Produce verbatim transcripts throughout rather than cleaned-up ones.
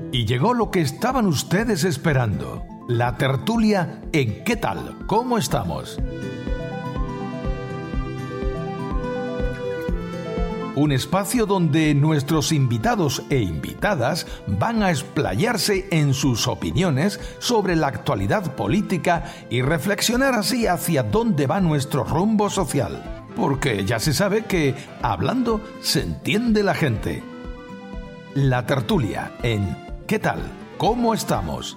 Y llegó lo que estaban ustedes esperando, la tertulia en ¿Qué tal? ¿Cómo estamos? Un espacio donde nuestros invitados e invitadas van a explayarse en sus opiniones sobre la actualidad política y reflexionar así hacia dónde va nuestro rumbo social. Porque ya se sabe que hablando se entiende la gente. La tertulia en ¿Qué tal? ¿Cómo estamos?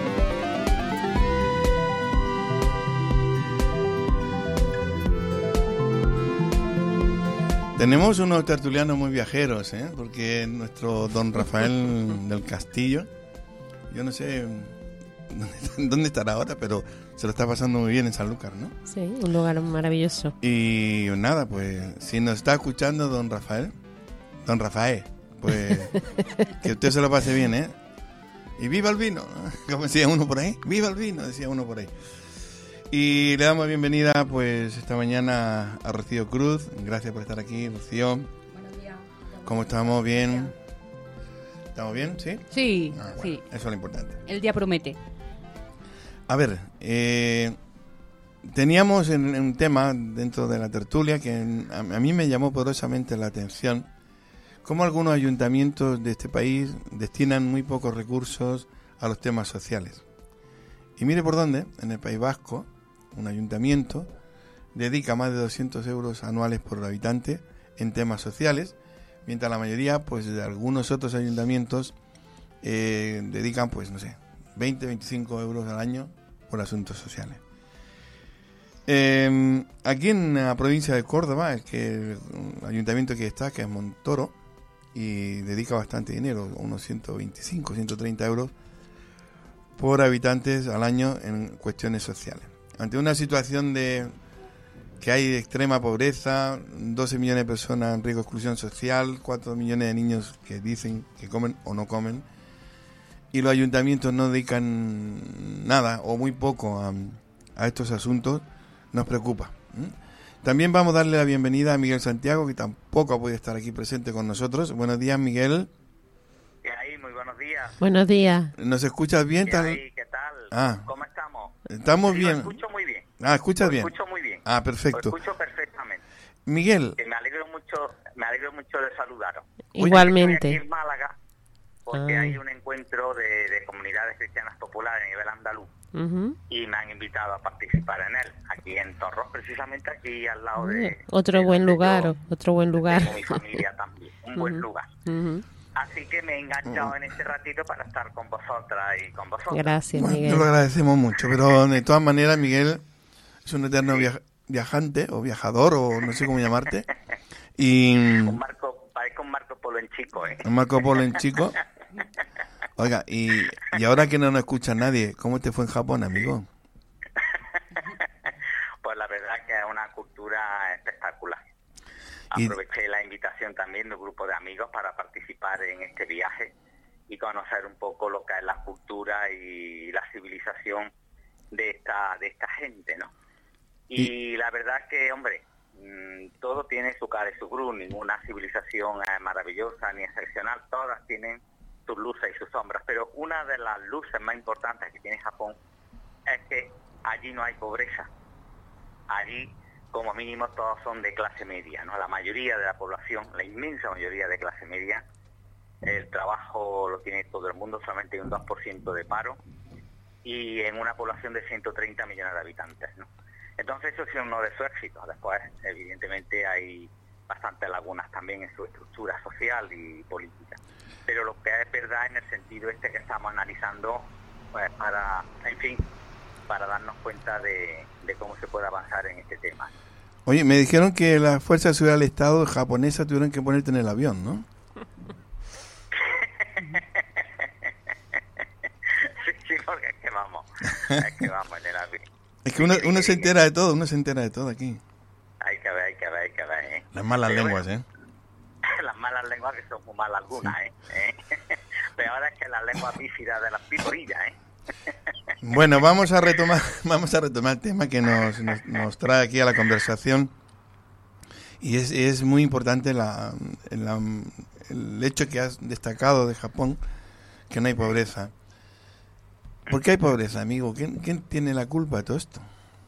Tenemos unos tertulianos muy viajeros, ¿eh? Porque nuestro don Rafael del Castillo, yo no sé dónde, dónde estará ahora, pero se lo está pasando muy bien en Sanlúcar, ¿no? Sí, un lugar maravilloso. Y nada, pues si nos está escuchando don Rafael, don Rafael, pues que usted se lo pase bien, ¿eh? Y viva el vino, como decía uno por ahí, viva el vino, decía uno por ahí. Y le damos bienvenida pues esta mañana a Rocío Cruz. Gracias por estar aquí, Rocío. Buenos días. ¿Cómo estamos? ¿Bien? ¿Estamos bien? ¿Sí? Sí, Ah, bueno, sí. eso es lo importante. El día promete. A ver, eh, teníamos en, en un tema dentro de la tertulia que en, a, a mí me llamó poderosamente la atención, cómo algunos ayuntamientos de este país destinan muy pocos recursos a los temas sociales. Y mire por dónde, en el País Vasco, un ayuntamiento dedica más de doscientos euros anuales por habitante en temas sociales, mientras la mayoría pues de algunos otros ayuntamientos eh, dedican pues no sé, veinte, veinticinco euros al año por asuntos sociales. Eh, aquí en la provincia de Córdoba, el, que, el ayuntamiento que está, que es Montoro, y dedica bastante dinero, unos ciento veinticinco, ciento treinta euros por habitantes al año en cuestiones sociales. Ante una situación de que hay de extrema pobreza, doce millones de personas en riesgo de exclusión social, cuatro millones de niños que dicen que comen o no comen, y los ayuntamientos no dedican nada o muy poco a, a estos asuntos, nos preocupa. ¿Mm? También vamos a darle la bienvenida a Miguel Santiago, que tampoco ha podido estar aquí presente con nosotros. Buenos días, Miguel. ¿Qué hay? Muy buenos días. Buenos días. ¿Nos escuchas bien? ¿Qué hay? ¿Qué tal? Ah. ¿Cómo estamos? Estamos Sí, bien. Lo escucho muy bien. Ah, ¿escuchas lo bien? escucho muy bien. Ah, perfecto. Lo escucho perfectamente. Miguel. Que me alegro mucho, me alegro mucho de saludaros. Igualmente. Estoy aquí en Málaga porque Ah. hay un encuentro de, de comunidades cristianas populares a nivel andaluz. Uh-huh. Y me han invitado a participar en él, aquí en Torros, precisamente aquí al lado de... Otro de buen donde lugar, yo otro buen lugar. tengo mi familia también, un buen Uh-huh. lugar. Uh-huh. Así que me he enganchado en este ratito para estar con vosotras y con vosotros. Gracias, Bueno, Miguel. te lo agradecemos mucho, pero de todas maneras, Miguel es un eterno via- viajante o viajador o no sé cómo llamarte. Y Un Marco, parezco un Marco Polo en chico, ¿eh? un Marco Polo en chico. Oiga, y, y ahora que no nos escucha nadie, ¿cómo te fue en Japón, amigo? Pues la verdad que es una cultura espectacular. Y- Aproveché la invitación también de un grupo de amigos para participar en este viaje y conocer un poco lo que es la cultura y la civilización de esta de esta gente, ¿no? Y, la verdad es que, hombre, mmm, todo tiene su cara y su cruz, ninguna civilización es maravillosa ni excepcional, todas tienen sus luces y sus sombras, pero una de las luces más importantes que tiene Japón es que allí no hay pobreza. Allí, como mínimo, todos son de clase media, ¿no? La mayoría de la población, la inmensa mayoría de clase media, el trabajo lo tiene todo el mundo, solamente hay un dos por ciento de paro, y en una población de ciento treinta millones de habitantes, ¿no? Entonces eso es uno de sus éxitos. Después, evidentemente, hay bastantes lagunas también en su estructura social y política. Pero lo que es verdad en el sentido este que estamos analizando, pues para, en fin, para darnos cuenta de, de cómo se puede avanzar en este tema. Oye, me dijeron que las Fuerzas de Seguridad del Estado japonesas tuvieron que ponerte en el avión, ¿no? sí, sí, porque es que vamos, es que vamos en el avión. Es que uno, uno se entera de todo, uno se entera de todo aquí. Hay que ver, hay que ver, hay que ver, ¿eh? Las malas Pero lenguas, bueno, ¿eh? las malas lenguas que son muy malas algunas, ¿eh? ¿eh? Peor es que las lenguas bífidas de las piporillas, ¿eh? Bueno, vamos a retomar, vamos a retomar el tema que nos, nos, nos trae aquí a la conversación. Y es, es muy importante la, la, el hecho que has destacado de Japón, que no hay pobreza. ¿Por qué hay pobreza, amigo? ¿Quién, quién tiene la culpa de todo esto?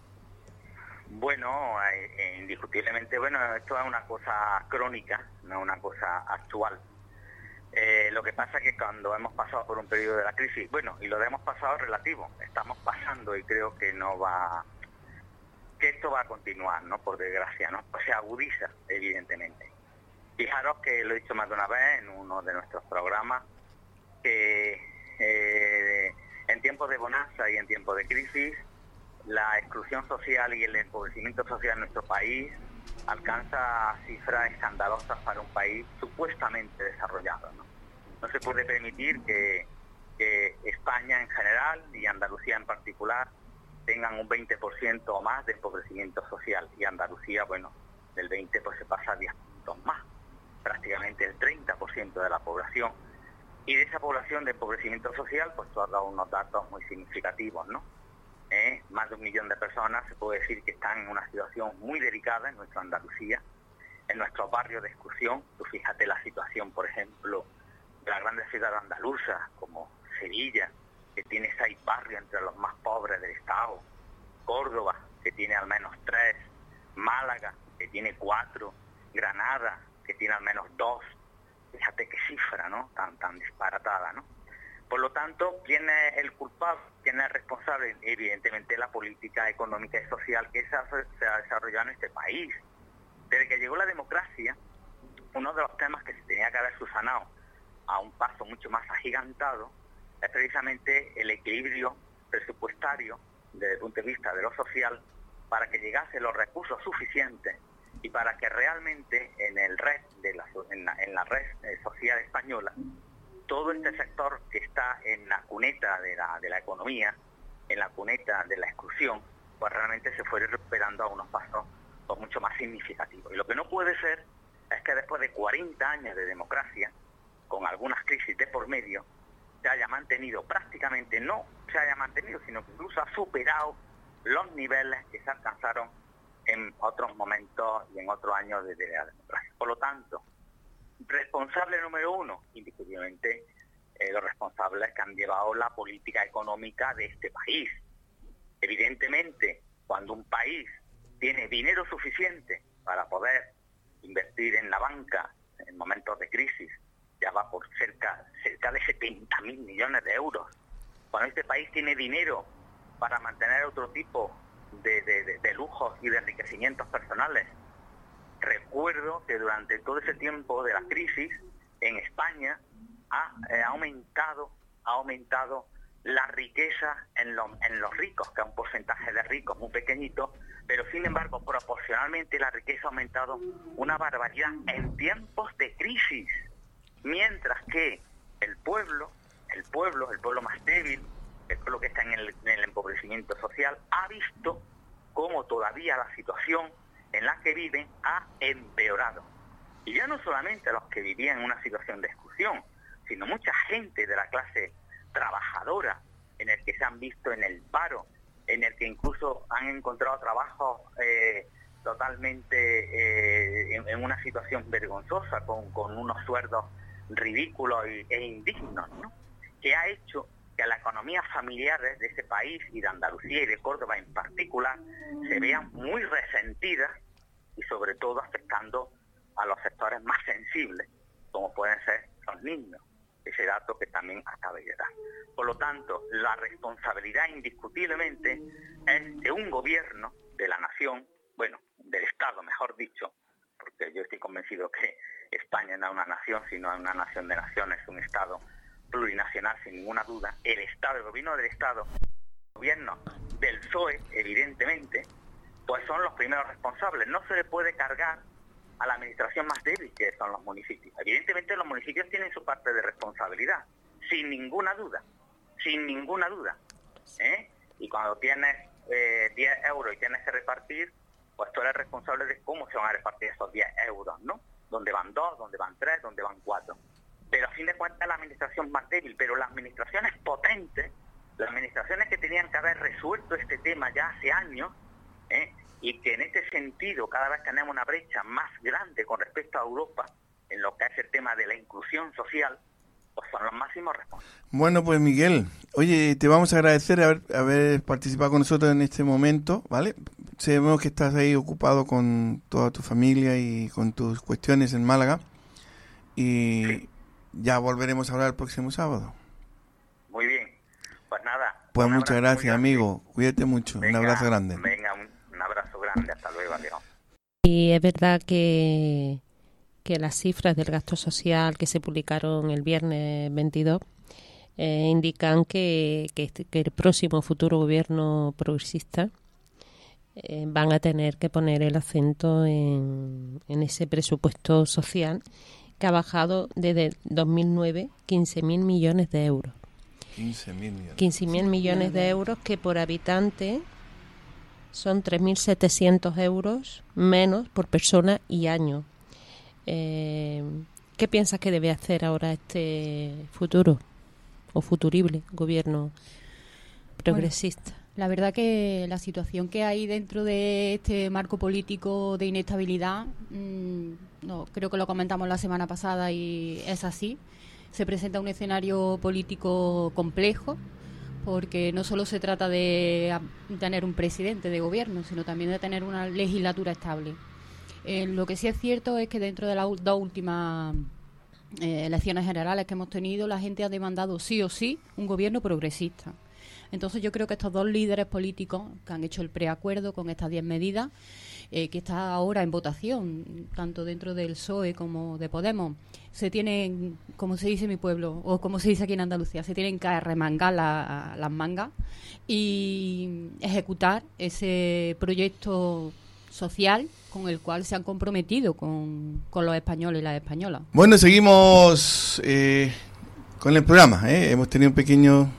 Bueno, eh, indiscutiblemente, bueno, esto es una cosa crónica, no una cosa actual. Eh, lo que pasa es que cuando hemos pasado por un periodo de la crisis, bueno, y lo hemos pasado relativo, estamos pasando y creo que no va, que esto va a continuar, ¿no? Por desgracia, ¿no? Pues se agudiza, evidentemente. Fijaros que lo he dicho más de una vez en uno de nuestros programas, que eh, en tiempos de bonanza y en tiempos de crisis, la exclusión social y el empobrecimiento social en nuestro país alcanza cifras escandalosas para un país supuestamente desarrollado, ¿no? No se puede permitir que, que España en general y Andalucía en particular tengan un veinte por ciento o más de empobrecimiento social, y Andalucía, bueno, del veinte pues se pasa a diez puntos más, prácticamente el treinta por ciento de la población. Y de esa población de empobrecimiento social, pues tú has dado unos datos muy significativos, ¿no? Eh, más de un millón de personas se puede decir que están en una situación muy delicada en nuestra Andalucía, en nuestros barrios de exclusión. Tú fíjate la situación, por ejemplo, de las grandes ciudades andaluzas, como Sevilla, que tiene seis barrios entre los más pobres del Estado, Córdoba, que tiene al menos tres, Málaga, que tiene cuatro, Granada, que tiene al menos dos. Fíjate qué cifra, ¿no? Tan, tan disparatada, ¿no? Por lo tanto, ¿quién es el culpable? ¿Quién es el responsable? Evidentemente la política económica y social que se ha, se ha desarrollado en este país. Desde que llegó la democracia, uno de los temas que se tenía que haber subsanado a un paso mucho más agigantado es precisamente el equilibrio presupuestario desde el punto de vista de lo social, para que llegase los recursos suficientes y para que realmente en el red de la, en la, en la red social española, todo este sector que está en la cuneta de la, de la economía, en la cuneta de la exclusión, pues realmente se fuera recuperando a unos pasos pues, mucho más significativos. Y lo que no puede ser es que después de cuarenta años de democracia, con algunas crisis de por medio, se haya mantenido prácticamente, no se haya mantenido, sino que incluso ha superado los niveles que se alcanzaron en otros momentos y en otros años de, de la democracia. Por lo tanto, responsable número uno, indiscutiblemente, eh, los responsables que han llevado la política económica de este país. Evidentemente, cuando un país tiene dinero suficiente para poder invertir en la banca en momentos de crisis, ya va por cerca, cerca de setenta mil millones de euros. Cuando este país tiene dinero para mantener otro tipo de, de, de, de lujos y de enriquecimientos personales. Recuerdo que durante todo ese tiempo de la crisis, en España ha eh, aumentado, ha aumentado la riqueza en, lo, en los ricos, que es un porcentaje de ricos muy pequeñito, pero sin embargo, proporcionalmente la riqueza ha aumentado una barbaridad en tiempos de crisis. Mientras que el pueblo, el pueblo, el pueblo más débil, el pueblo que está en el, en el empobrecimiento social, ha visto cómo todavía la situación en la que viven ha empeorado. Y ya no solamente los que vivían en una situación de exclusión, sino mucha gente de la clase trabajadora, en el que se han visto en el paro, en el que incluso han encontrado trabajos eh, totalmente eh, en, en una situación vergonzosa, con, con unos sueldos ridículos y, e indignos, ¿no? Que ha hecho que la economía familiar de ese país y de Andalucía y de Córdoba en particular se vean muy resentidas y sobre todo afectando a los sectores más sensibles, como pueden ser los niños, ese dato que también acaba de dar. Por lo tanto, la responsabilidad indiscutiblemente es de un gobierno de la nación, bueno, del Estado mejor dicho, porque yo estoy convencido que España no es una nación, sino es una nación de naciones, un Estado plurinacional sin ninguna duda. El Estado, el gobierno del Estado, el gobierno del P S O E, evidentemente, pues son los primeros responsables. No se le puede cargar a la administración más débil, que son los municipios. Evidentemente los municipios tienen su parte de responsabilidad, sin ninguna duda, sin ninguna duda. ¿eh? Y cuando tienes eh, diez euros y tienes que repartir, pues tú eres responsable de cómo se van a repartir esos diez euros, ¿no? Dónde van dos, dónde van tres, dónde van cuatro. Pero a fin de cuentas la administración más débil, pero las administraciones potentes, las administraciones que tenían que haber resuelto este tema ya hace años, ¿eh? y que en este sentido cada vez tenemos una brecha más grande con respecto a Europa, en lo que es el tema de la inclusión social, pues son los máximos responsables. Bueno, pues Miguel, oye, te vamos a agradecer haber, haber participado con nosotros en este momento, ¿vale? Sabemos que estás ahí ocupado con toda tu familia y con tus cuestiones en Málaga y sí. Ya volveremos a hablar el próximo sábado. Muy bien, pues nada. Pues muchas gracias, amigo, cuídate mucho, venga, un abrazo grande. Venga, un, un abrazo grande, hasta luego, adiós. Y es verdad que, que las cifras del gasto social que se publicaron el viernes veintidós eh, indican que, que, que el próximo futuro gobierno progresista eh, van a tener que poner el acento en, en ese presupuesto social que ha bajado desde dos mil nueve quince mil millones de euros. quince mil millones. quince mil millones de euros que por habitante son tres mil setecientos euros menos por persona y año. Eh, ¿Qué piensas que debe hacer ahora este futuro o futurible gobierno progresista? Bueno, la verdad que la situación que hay dentro de este marco político de inestabilidad, mmm, no, creo que lo comentamos la semana pasada y es así. Se presenta un escenario político complejo, porque no solo se trata de tener un presidente de gobierno, sino también de tener una legislatura estable. Eh, lo que sí es cierto es que dentro de las dos últimas eh, elecciones generales que hemos tenido, la gente ha demandado sí o sí un gobierno progresista. Entonces yo creo que estos dos líderes políticos que han hecho el preacuerdo con estas diez medidas, eh, que está ahora en votación, tanto dentro del P S O E como de Podemos, se tienen, como se dice en mi pueblo, o como se dice aquí en Andalucía, se tienen que remangar la, las mangas y ejecutar ese proyecto social con el cual se han comprometido con, con los españoles y las españolas. Bueno, seguimos eh, con el programa, ¿eh? Hemos tenido un pequeño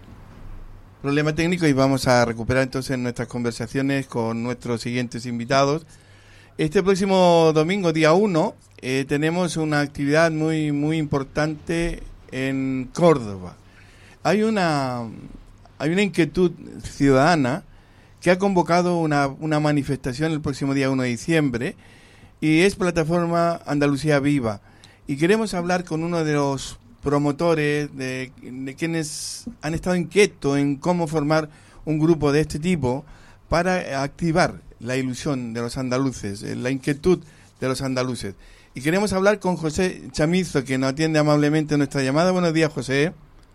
problema técnico y vamos a recuperar entonces nuestras conversaciones con nuestros siguientes invitados. Este próximo domingo, día uno, eh, tenemos una actividad muy muy importante en Córdoba. Hay una hay una inquietud ciudadana que ha convocado una, una manifestación el próximo día uno de diciembre y es Plataforma Andalucía Viva. Y queremos hablar con uno de los promotores, de, de quienes han estado inquietos en cómo formar un grupo de este tipo para activar la ilusión de los andaluces, la inquietud de los andaluces. Y queremos hablar con José Chamizo, que nos atiende amablemente nuestra llamada. Buenos días, José.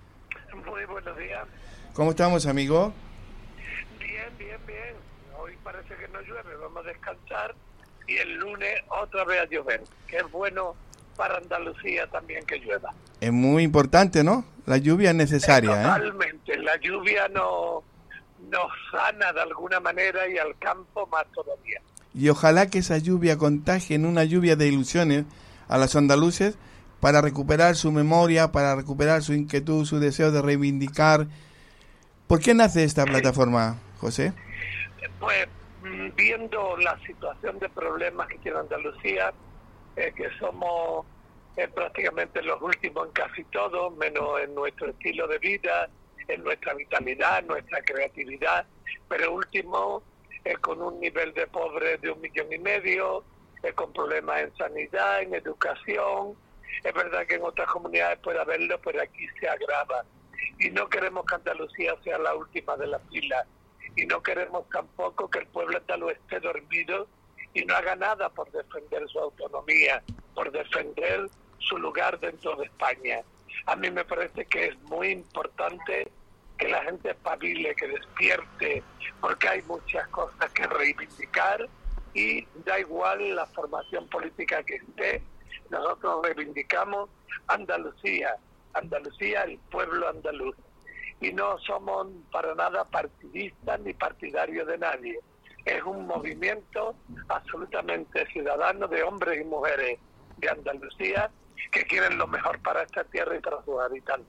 Muy buenos días. ¿Cómo estamos, amigo? Bien, bien, bien. Hoy parece que no llueve, vamos a descansar y el lunes otra vez a llover, que es bueno para Andalucía también que llueva. Es muy importante, ¿no? La lluvia es necesaria, es totalmente. ¿eh? La lluvia nos, nos sana de alguna manera y al campo más todavía. Y ojalá que esa lluvia contagie en una lluvia de ilusiones a los andaluces para recuperar su memoria, para recuperar su inquietud, su deseo de reivindicar. ¿Por qué nace esta plataforma, José? Pues viendo la situación de problemas que tiene Andalucía, eh, que somos eh, prácticamente los últimos en casi todo, menos en nuestro estilo de vida, en nuestra vitalidad, en nuestra creatividad, pero último eh, con un nivel de pobres de un millón y medio, eh, con problemas en sanidad, en educación. Es verdad que en otras comunidades puede haberlo, pero aquí se agrava. Y no queremos que Andalucía sea la última de la fila. Y no queremos tampoco que el pueblo andaluz esté dormido y no haga nada por defender su autonomía, por defender su lugar dentro de España. A mí me parece que es muy importante que la gente espabile, que despierte, porque hay muchas cosas que reivindicar y da igual la formación política que esté. Nosotros reivindicamos Andalucía, Andalucía, el pueblo andaluz. Y no somos para nada partidistas ni partidarios de nadie. Es un movimiento absolutamente ciudadano de hombres y mujeres de Andalucía que quieren lo mejor para esta tierra y para sus habitantes.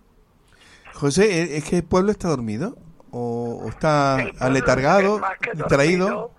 José, ¿es que el pueblo está dormido? ¿O, o está aletargado, distraído?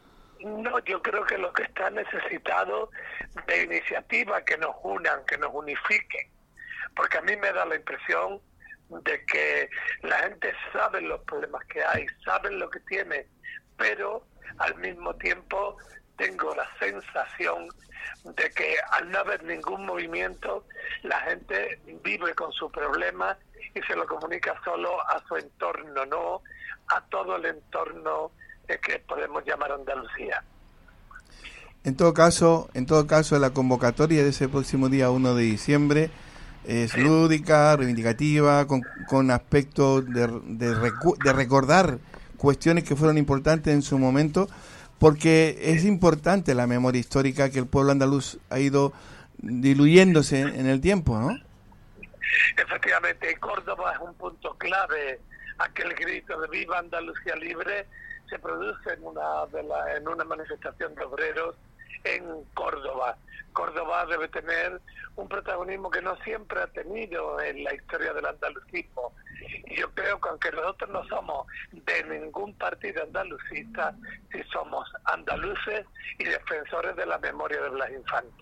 No, yo creo que lo que está necesitado de iniciativas que nos unan, que nos unifiquen. Porque a mí me da la impresión de que la gente sabe los problemas que hay, saben lo que tiene, pero al mismo tiempo tengo la sensación de que al no haber ningún movimiento, la gente vive con su problema y se lo comunica solo a su entorno, no a todo el entorno que podemos llamar Andalucía. En todo caso, en todo caso, la convocatoria de ese próximo día uno de diciembre es sí. lúdica, reivindicativa, con, con aspectos de, de, recu- de recordar cuestiones que fueron importantes en su momento, porque es importante la memoria histórica que el pueblo andaluz ha ido diluyéndose en el tiempo, ¿no? Efectivamente, Córdoba es un punto clave. Aquel grito de Viva Andalucía Libre se produce en una de la, en una manifestación de obreros en Córdoba. Córdoba debe tener un protagonismo que no siempre ha tenido en la historia del andalucismo. Y yo creo que aunque nosotros no somos de ningún partido andalucista, sí somos andaluces y defensores de la memoria de Blas Infante.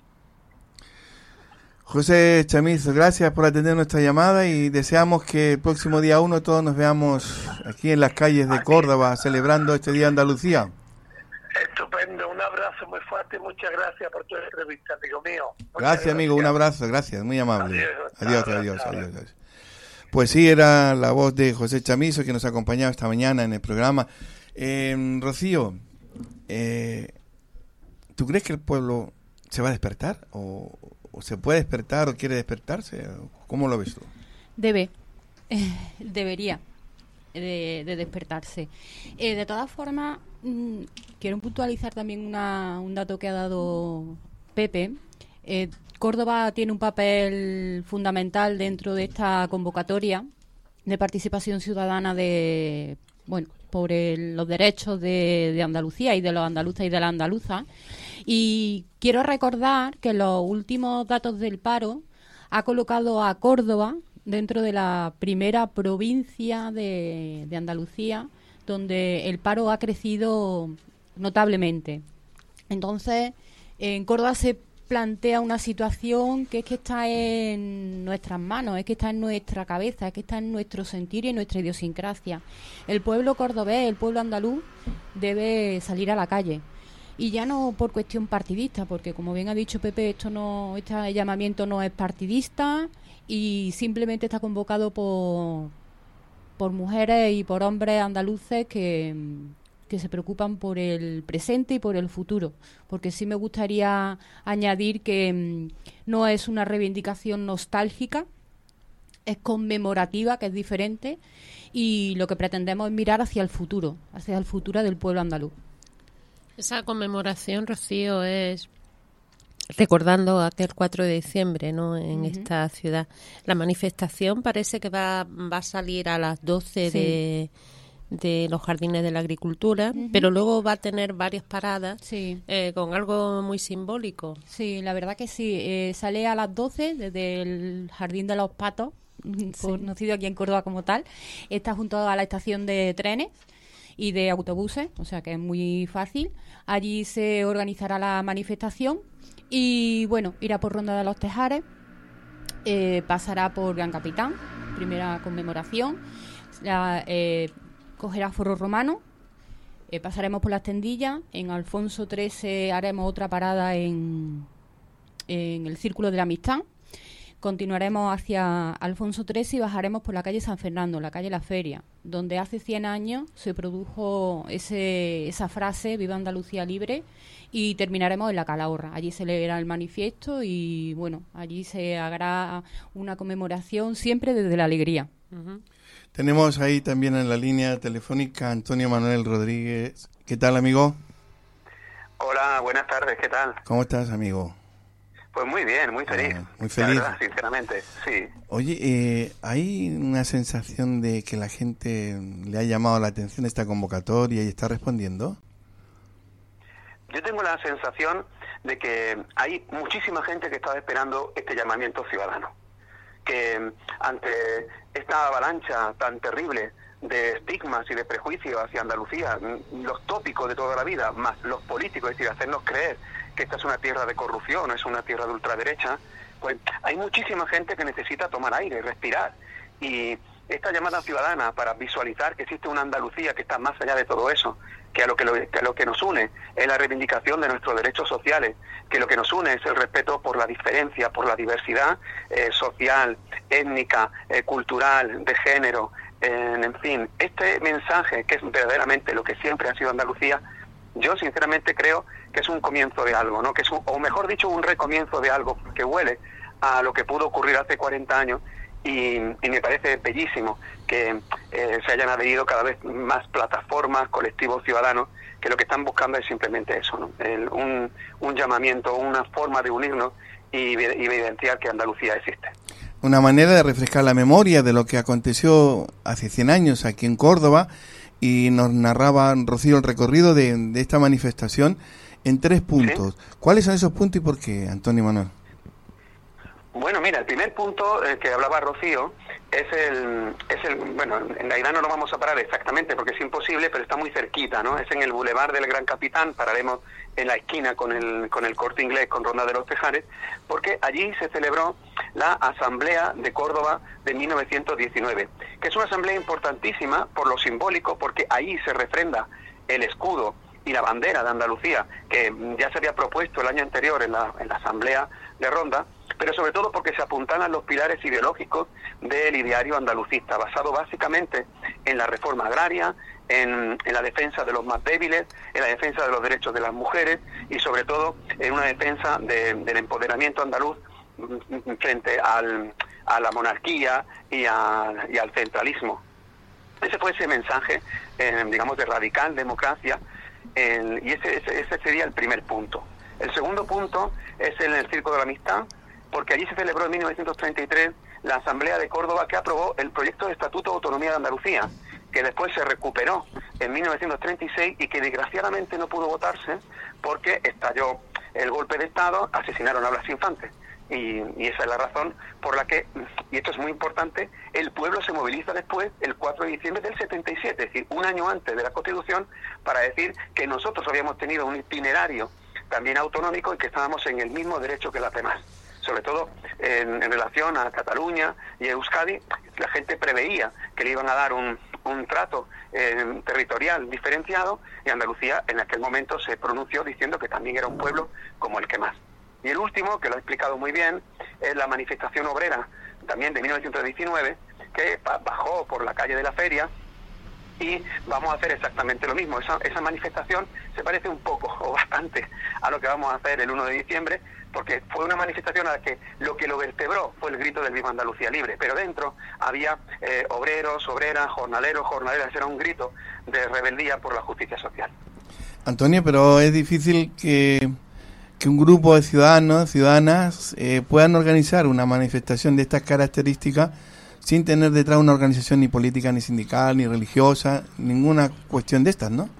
José Chamizo, gracias por atender nuestra llamada y deseamos que el próximo día uno todos nos veamos aquí en las calles de Córdoba celebrando este Día de Andalucía. Estupendo, un abrazo muy fuerte y muchas gracias por tu entrevista, amigo mío. Muchas gracias, gracias, amigo, un abrazo, gracias, muy amable. Adiós, adiós, adiós, adiós, adiós. Pues sí, era la voz de José Chamizo que nos acompañaba esta mañana en el programa. Eh, Rocío, eh, ¿tú crees que el pueblo se va a despertar o, o se puede despertar o quiere despertarse? ¿Cómo lo ves tú? Debe, eh, debería de, de despertarse. Eh, de todas formas, mmm, quiero puntualizar también una, un dato que ha dado Pepe. Eh, Córdoba tiene un papel fundamental dentro de esta convocatoria de participación ciudadana de, bueno, por el, los derechos de, de Andalucía y de los andaluces y de las andaluzas. Y quiero recordar que los últimos datos del paro ha colocado a Córdoba dentro de la primera provincia de, de Andalucía donde el paro ha crecido notablemente. Entonces, en Córdoba se plantea una situación que es que está en nuestras manos, es que está en nuestra cabeza, es que está en nuestro sentir y en nuestra idiosincrasia. El pueblo cordobés, el pueblo andaluz, debe salir a la calle. Y ya no por cuestión partidista, porque como bien ha dicho Pepe, esto no, este llamamiento no es partidista y simplemente está convocado por, por mujeres y por hombres andaluces que... que se preocupan por el presente y por el futuro, porque sí me gustaría añadir que mmm, no es una reivindicación nostálgica, es conmemorativa, que es diferente, y lo que pretendemos es mirar hacia el futuro, hacia el futuro del pueblo andaluz. Esa conmemoración, Rocío, es recordando aquel cuatro de diciembre, ¿no?, en uh-huh. esta ciudad. La manifestación parece que va, va a salir a las doce sí. de... de los jardines de la agricultura, uh-huh. pero luego va a tener varias paradas sí. eh, con algo muy simbólico. Sí, la verdad que sí. Eh, sale a las doce desde el Jardín de los Patos, sí. conocido aquí en Córdoba como tal. Está junto a la estación de trenes y de autobuses, o sea que es muy fácil. Allí se organizará la manifestación y, bueno, irá por Ronda de los Tejares, eh, pasará por Gran Capitán, primera conmemoración, la... Eh, cogerá Foro Romano, eh, pasaremos por las Tendillas, en Alfonso trece haremos otra parada en, en el Círculo de la Amistad, continuaremos hacia Alfonso trece y bajaremos por la calle San Fernando, la calle La Feria, donde hace cien años se produjo ese, esa frase, Viva Andalucía Libre, y terminaremos en la Calahorra. Allí se leerá el manifiesto y, bueno, allí se hará una conmemoración siempre desde la alegría. Uh-huh. Tenemos ahí también en la línea telefónica Antonio Manuel Rodríguez. ¿Qué tal, amigo? Hola, buenas tardes, ¿qué tal? ¿Cómo estás, amigo? Pues muy bien, muy feliz. Ah, muy feliz. La verdad, sinceramente, sí. Oye, eh, ¿hay una sensación de que la gente le ha llamado la atención esta convocatoria y está respondiendo? Yo tengo la sensación de que hay muchísima gente que estaba esperando este llamamiento ciudadano. Que ante esta avalancha tan terrible de estigmas y de prejuicios hacia Andalucía, los tópicos de toda la vida, más los políticos, es decir, hacernos creer que esta es una tierra de corrupción, es una tierra de ultraderecha, pues hay muchísima gente que necesita tomar aire, respirar, y, esta llamada ciudadana para visualizar que existe una Andalucía que está más allá de todo eso, que a lo que, lo, que, a lo que nos une es la reivindicación de nuestros derechos sociales, que lo que nos une es el respeto por la diferencia, por la diversidad eh, social, étnica, eh, cultural, de género, eh, en fin, este mensaje que es verdaderamente lo que siempre ha sido Andalucía, yo sinceramente creo que es un comienzo de algo, ¿no? Que es un, o mejor dicho, un recomienzo de algo que huele a lo que pudo ocurrir hace cuarenta años. Y, y me parece bellísimo que eh, se hayan adherido cada vez más plataformas, colectivos ciudadanos, que lo que están buscando es simplemente eso, ¿no? El, un, un llamamiento, una forma de unirnos y, y evidenciar que Andalucía existe. Una manera de refrescar la memoria de lo que aconteció hace cien años aquí en Córdoba, y nos narraba Rocío el recorrido de, de esta manifestación en tres puntos. ¿Sí? ¿Cuáles son esos puntos y por qué, Antonio Manuel? Bueno, mira, el primer punto eh, que hablaba Rocío es el, es el, bueno, en realidad no nos vamos a parar exactamente porque es imposible, pero está muy cerquita, ¿no? Es en el Boulevard del Gran Capitán, pararemos en la esquina con el, con el Corte Inglés, con Ronda de los Tejares, porque allí se celebró la Asamblea de Córdoba de mil novecientos diecinueve, que es una asamblea importantísima por lo simbólico, porque ahí se refrenda el escudo y la bandera de Andalucía, que ya se había propuesto el año anterior en la, en la Asamblea de Ronda, pero sobre todo porque se apuntalan los pilares ideológicos del ideario andalucista, basado básicamente en la reforma agraria, en, en la defensa de los más débiles, en la defensa de los derechos de las mujeres y sobre todo en una defensa de, del empoderamiento andaluz frente al, a la monarquía y, a, y al centralismo. Ese fue ese mensaje, eh, digamos, de radical democracia, eh, y ese, ese, ese sería el primer punto. El segundo punto es en el Circo de la Amistad, porque allí se celebró en mil novecientos treinta y tres la Asamblea de Córdoba que aprobó el proyecto de Estatuto de Autonomía de Andalucía, que después se recuperó en mil novecientos treinta y seis y que desgraciadamente no pudo votarse porque estalló el golpe de Estado, asesinaron a Blas Infante. Y, y esa es la razón por la que, y esto es muy importante, el pueblo se moviliza después, el cuatro de diciembre del setenta y siete, es decir, un año antes de la Constitución, para decir que nosotros habíamos tenido un itinerario también autonómico y que estábamos en el mismo derecho que las demás. Sobre todo en, en relación a Cataluña y a Euskadi, la gente preveía que le iban a dar un, un trato eh, territorial diferenciado, y Andalucía en aquel momento se pronunció diciendo que también era un pueblo como el que más. Y el último, que lo ha explicado muy bien, es la manifestación obrera, también de mil novecientos diecinueve, que bajó por la calle de la Feria, y vamos a hacer exactamente lo mismo. Esa, esa manifestación se parece un poco o bastante a lo que vamos a hacer el uno de diciembre, porque fue una manifestación a la que lo que lo vertebró fue el grito del Viva Andalucía Libre, pero dentro había eh, obreros, obreras, jornaleros, jornaleras, era un grito de rebeldía por la justicia social. Antonio, pero es difícil que, que un grupo de ciudadanos, ciudadanas, eh, puedan organizar una manifestación de estas características sin tener detrás una organización ni política, ni sindical, ni religiosa, ninguna cuestión de estas, ¿no?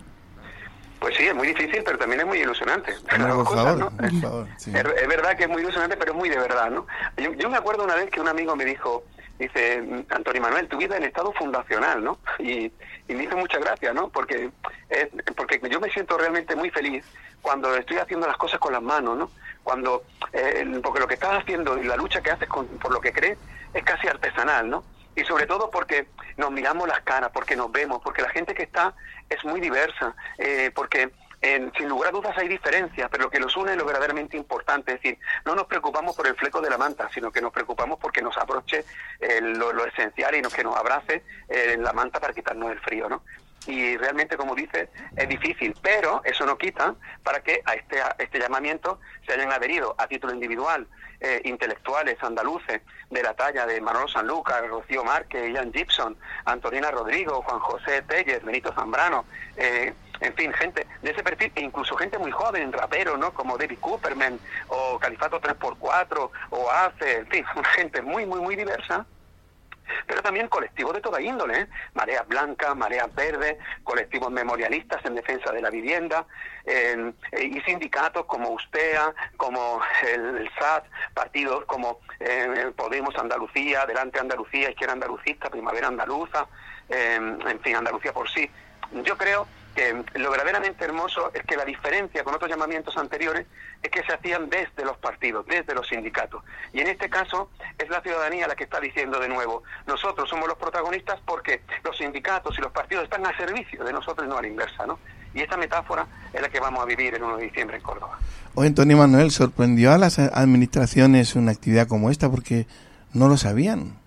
Pues sí, es muy difícil, pero también es muy ilusionante. No, por cosas, favor, ¿no? por favor, sí. es, es verdad que es muy ilusionante, pero es muy de verdad, ¿no? Yo, yo me acuerdo una vez que un amigo me dijo, dice, Antonio Manuel, tu vida en estado fundacional, ¿no? Y, y me hizo mucha gracia, ¿no? Porque, es, porque yo me siento realmente muy feliz cuando estoy haciendo las cosas con las manos, ¿no? Cuando, eh, porque lo que estás haciendo y la lucha que haces con, por lo que crees es casi artesanal, ¿no? Y sobre todo porque nos miramos las caras, porque nos vemos, porque la gente que está es muy diversa, eh, porque eh, sin lugar a dudas hay diferencias, pero lo que nos une es lo verdaderamente importante, es decir, no nos preocupamos por el fleco de la manta, sino que nos preocupamos porque nos abroche eh, lo, lo esencial y nos, que nos abrace eh, la manta para quitarnos el frío, ¿no? Y realmente, como dice, es difícil, pero eso no quita para que a este, a este llamamiento se hayan adherido a título individual eh, intelectuales andaluces de la talla de Manolo Sanlúcar, Rocío Márquez, Ian Gibson, Antonina Rodrigo, Juan José Tellez, Benito Zambrano, eh, en fin, gente de ese perfil, e incluso gente muy joven, raperos, ¿no? Como David Cooperman, o Califato tres por cuatro, o Ace, en fin, gente muy, muy, muy diversa. Pero también colectivos de toda índole, ¿eh? Mareas Blancas, Mareas Verdes, colectivos memorialistas en defensa de la vivienda, eh, y sindicatos como USTEA, como el, el S A T, partidos como eh, Podemos Andalucía, Adelante Andalucía, Izquierda Andalucista, Primavera Andaluza, eh, en fin, Andalucía por sí. Yo creo que lo verdaderamente hermoso es que la diferencia con otros llamamientos anteriores es que se hacían desde los partidos, desde los sindicatos. Y en este caso es la ciudadanía la que está diciendo de nuevo, nosotros somos los protagonistas porque los sindicatos y los partidos están a servicio de nosotros y no a la inversa, ¿no? Y esta metáfora es la que vamos a vivir el uno de diciembre en Córdoba. Oye, Antonio Manuel, ¿sorprendió a las administraciones una actividad como esta porque no lo sabían?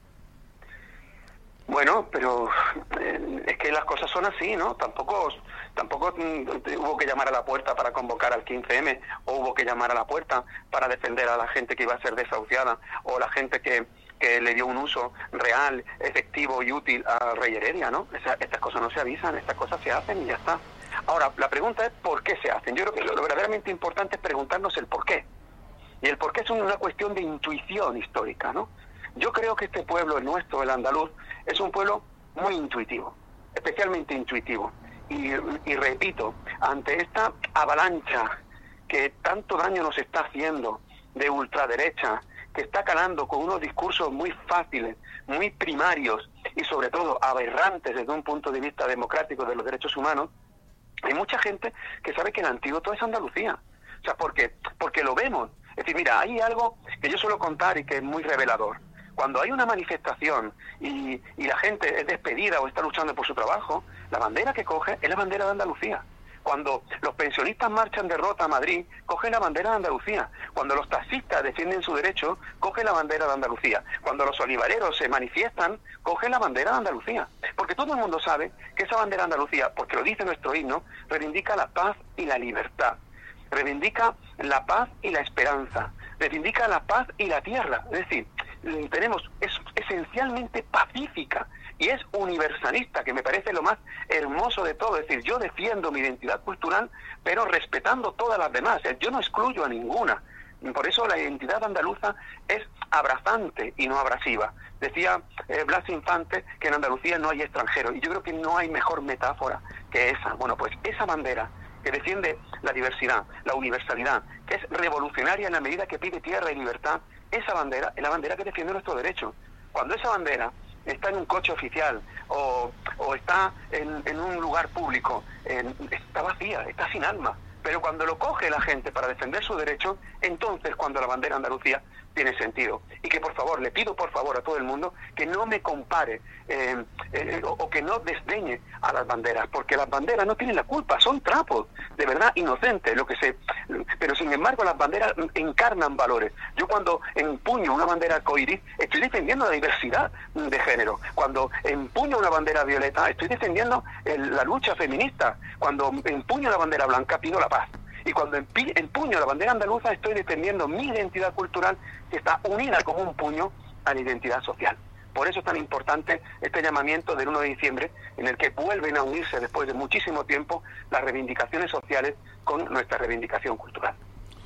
Bueno, pero eh, es que las cosas son así, ¿no? Tampoco tampoco mm, hubo que llamar a la puerta para convocar al quince eme, o hubo que llamar a la puerta para defender a la gente que iba a ser desahuciada, o la gente que, que le dio un uso real, efectivo y útil a Rey Heredia, ¿no? Esa, estas cosas no se avisan, estas cosas se hacen y ya está. Ahora, la pregunta es ¿por qué se hacen? Yo creo que lo, lo verdaderamente importante es preguntarnos el por qué. Y el por qué es una cuestión de intuición histórica, ¿no? Yo creo que este pueblo, el nuestro, el andaluz, es un pueblo muy intuitivo, especialmente intuitivo. Y, y repito, ante esta avalancha que tanto daño nos está haciendo de ultraderecha, que está calando con unos discursos muy fáciles, muy primarios y sobre todo aberrantes desde un punto de vista democrático de los derechos humanos, hay mucha gente que sabe que el antídoto es Andalucía. O sea, ¿por qué? Porque lo vemos. Es decir, mira, hay algo que yo suelo contar y que es muy revelador. Cuando hay una manifestación y, y la gente es despedida o está luchando por su trabajo, la bandera que coge es la bandera de Andalucía. Cuando los pensionistas marchan de Rota a Madrid, cogen la bandera de Andalucía. Cuando los taxistas defienden su derecho, cogen la bandera de Andalucía. Cuando los olivareros se manifiestan, cogen la bandera de Andalucía. Porque todo el mundo sabe que esa bandera de Andalucía, porque lo dice nuestro himno, reivindica la paz y la libertad. Reivindica la paz y la esperanza. Reivindica la paz y la tierra. Es decir, tenemos, es esencialmente pacífica y es universalista, que me parece lo más hermoso de todo. Es decir, yo defiendo mi identidad cultural, pero respetando todas las demás. Yo no excluyo a ninguna. Por eso la identidad andaluza es abrazante y no abrasiva. Decía eh, Blas Infante que en Andalucía no hay extranjeros, y yo creo que no hay mejor metáfora que esa. Bueno, pues esa bandera que defiende la diversidad, la universalidad, que es revolucionaria en la medida que pide tierra y libertad, esa bandera es la bandera que defiende nuestro derecho. Cuando esa bandera está en un coche oficial o, o está en, en un lugar público, en, está vacía, está sin alma. Pero cuando lo coge la gente para defender su derecho, entonces cuando la bandera Andalucía tiene sentido. Y que por favor, le pido por favor a todo el mundo que no me compare eh, eh, o, o que no desdeñe a las banderas, porque las banderas no tienen la culpa, son trapos, de verdad inocentes, lo que se, pero sin embargo las banderas encarnan valores. Yo cuando empuño una bandera arcoíris estoy defendiendo la diversidad de género. Cuando empuño una bandera violeta estoy defendiendo el, la lucha feminista. Cuando empuño la bandera blanca pido la paz. Y cuando empuño la bandera andaluza estoy defendiendo mi identidad cultural, que está unida como un puño a la identidad social. Por eso es tan importante este llamamiento del uno de diciembre, en el que vuelven a unirse después de muchísimo tiempo las reivindicaciones sociales con nuestra reivindicación cultural.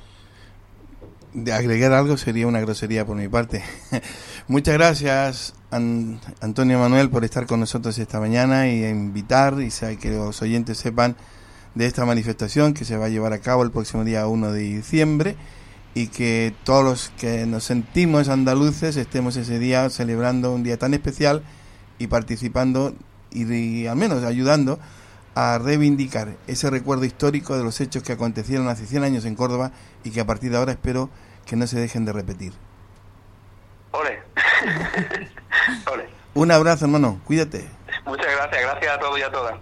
De agregar algo sería una grosería por mi parte. Muchas gracias, An- Antonio Manuel, por estar con nosotros esta mañana y invitar y que los oyentes sepan de esta manifestación que se va a llevar a cabo el próximo día uno de diciembre, y que todos los que nos sentimos andaluces estemos ese día celebrando un día tan especial y participando y, y al menos ayudando a reivindicar ese recuerdo histórico de los hechos que acontecieron hace cien años en Córdoba y que a partir de ahora espero que no se dejen de repetir. Ole. Ole. Un abrazo, hermano, cuídate. Muchas gracias, gracias a todos y a todas.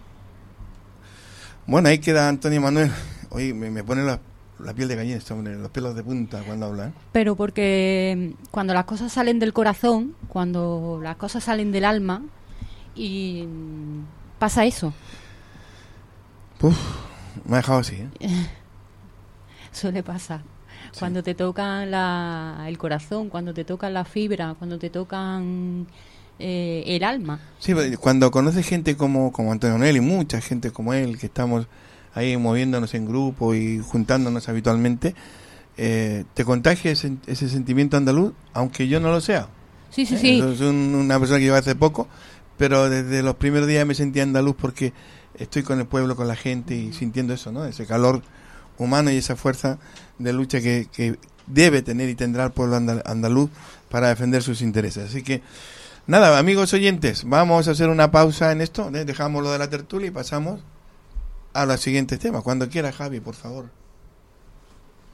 Bueno, ahí queda Antonio Manuel. Oye, me, me pone la, la piel de gallina, este hombre, los pelos de punta cuando habla, ¿eh? Pero porque cuando las cosas salen del corazón, cuando las cosas salen del alma, y pasa eso. Uf, me ha dejado así, ¿eh? Suele pasar. Sí. Cuando te tocan la, el corazón, cuando te tocan la fibra, cuando te tocan eh, el alma. Sí, cuando conoces gente como, como Antonio Manuel y mucha gente como él, que estamos ahí moviéndonos en grupo y juntándonos habitualmente, eh, te contagia ese, ese sentimiento andaluz, aunque yo no lo sea. Sí, sí, eh, sí. Soy un, una persona que lleva hace poco, pero desde los primeros días me sentí andaluz porque estoy con el pueblo, con la gente y sintiendo eso, ¿no? Ese calor humano y esa fuerza de lucha que, que debe tener y tendrá el pueblo andaluz para defender sus intereses. Así que, nada, amigos oyentes, vamos a hacer una pausa en esto, ¿eh? Dejamos lo de la tertulia y pasamos a los siguientes temas. Cuando quiera, Javi, por favor.